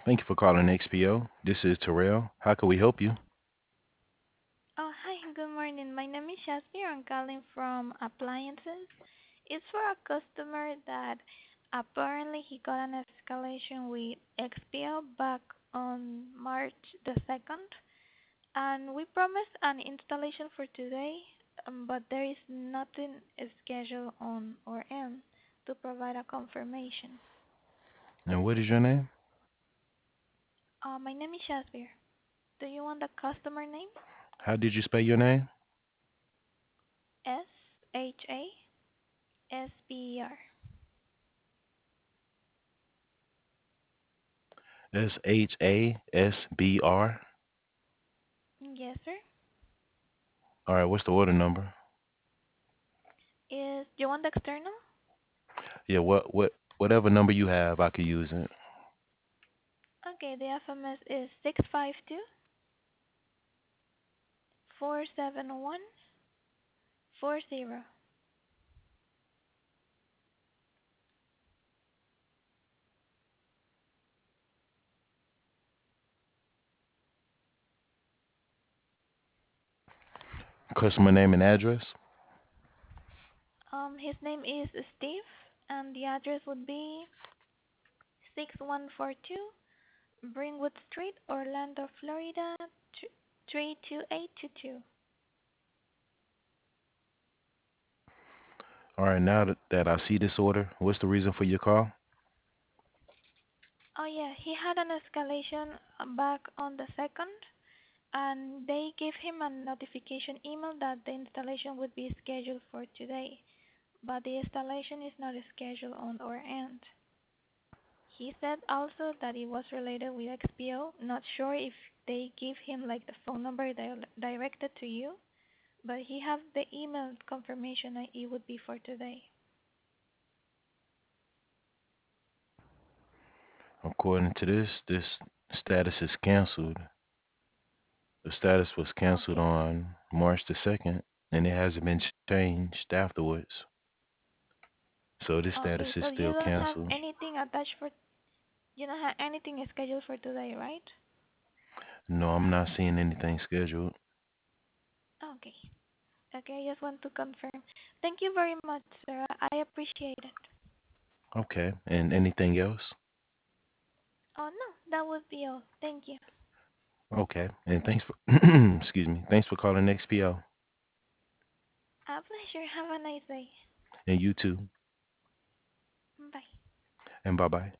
Thank you for calling XPO. This is Terrell. How can we help you? Oh, hi, good morning. My name is Shaspi. I'm calling from appliances. It's for a customer that apparently he got an escalation with XPL back on March the 2nd, and we promised an installation for today, but there is nothing scheduled on our end to provide a confirmation. And what is your name? My name is Shaspi. Do you want the customer name? How did you spell your name? SHASBER. SHASBR. Yes, sir. All right, what's the order number? Is you want the external? Yeah, whatever number you have, I could use it. Okay, the FMS is 652-471-40. Customer name and address. His name is Steve, and the address would be 6142 Brynwood Street, Orlando, Florida 32822. All right, now that I see this order, what's the reason for your call? Oh yeah, he had an escalation back on the 2nd, and they gave him a notification email that the installation would be scheduled for today, but the installation is not scheduled on our end. He said also that it was related with XPO. Not sure if they give him like the phone number directed to you, but he have the email confirmation that it would be for today. According to this status is canceled. The status was canceled Okay. on March the 2nd, and it hasn't been changed afterwards. So this status Okay, is so still you don't have canceled. anything attached for you don't have anything scheduled for today, right? No, I'm not seeing anything scheduled. Okay. Okay, I just want to confirm. Thank you very much, sir. I appreciate it. Okay, and anything else? Oh no, that would be all. Thank you. Okay, and thanks for excuse me. Thanks for calling XPO, A pleasure. Have a nice day. and you too. Bye. And bye bye.